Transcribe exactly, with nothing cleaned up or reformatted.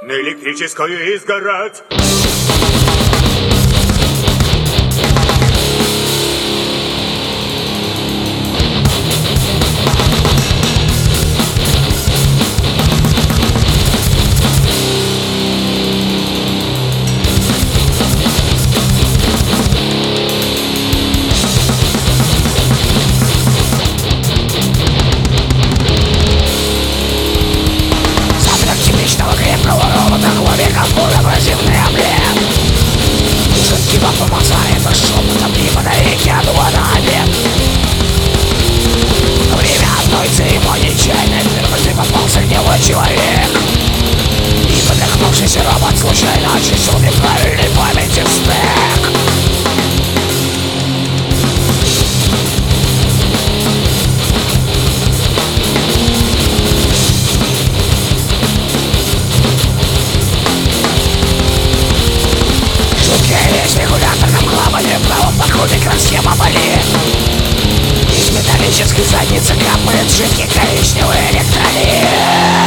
на электрическую изгородь. Человек, и подохнувшийся робот случайно очистил неправильной памяти стек. Жуткая вещь в регуляторном клапане, в правом боку микросхема болит. Из металлической задницы капает жидкий коричневый электролит.